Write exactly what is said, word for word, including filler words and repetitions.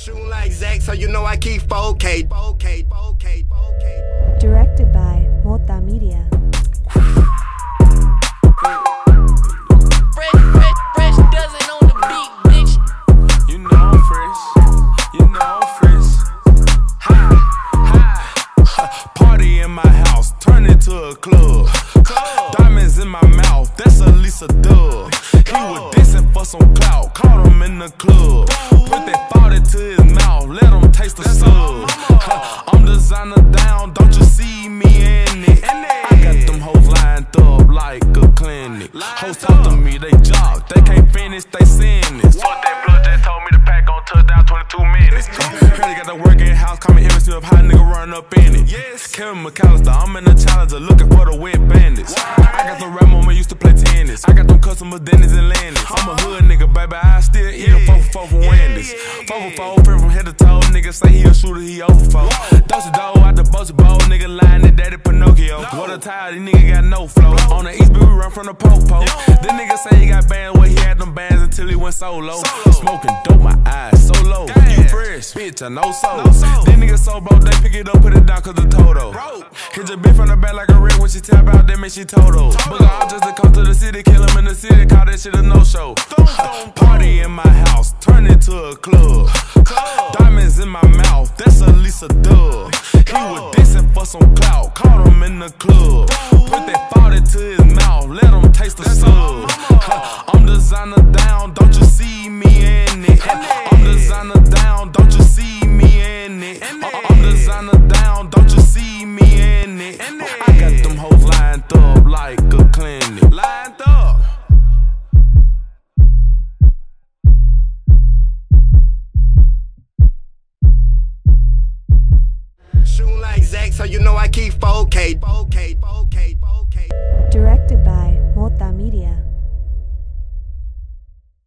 Shooting like Zach, so you know I keep four K. Directed by Mota Media. Fresh, fresh, fresh dozen on the beat, bitch. You know I'm fresh. You know I'm fresh. Hi, hi. Party in my house, turn it to a club. Diamonds in my mouth, that's a Lisa Dub. He was dissing for some clout, caught him in the club. Put that forty to his mouth, let him taste the sub. I'm designer down, don't you see me in it? I got them hoes lined up like a clinic. Hoes talk to me, they jog, they can't finish, they sentence. Fuck that blood, just told me to pack on touchdown twenty-two minutes. Heard he got the work in house, call me every single hot nigga run up in it. Yes, Kevin McAllister, I'm in the challenger looking for the wet bandits. I got the rap moment, used to play tennis. I got them customers, Dennis and Landis. I'm a hood nigga, baby, I still eat a four for four from Wendy's. four for four, print from head to toe, nigga say he a shooter, he over four. Dosey Doe out the Bossy Bowl, nigga lying to daddy Pinocchio. What a tire, these nigga got no flow. On the East B, we run from the po-po. This nigga say he got bands, where he had them bands until he went solo. Smoking dope, my eyes so low. You fresh, bitch, I know so. These niggas so broke, they pick it up, put it down cause the Toto. Hit your bitch from the back like a red when she tap out, that mean she Toto. But I just to come to the city, kill him in the city, call that shit a no-show. Party in my house, turn it to a club. Diamonds in my mouth, that's a Lisa Dub. He was dissing for some clout, caught him in the club. Put that forty to his mouth, let him taste the sub. I'm designer down, don't you see me in it? I'm designer down, don't you see me in it? I'm designer down, don't you see me in it? I got them hoes lined up like a clinic. Lined up. Shooting like Zach, so you know I keep four K.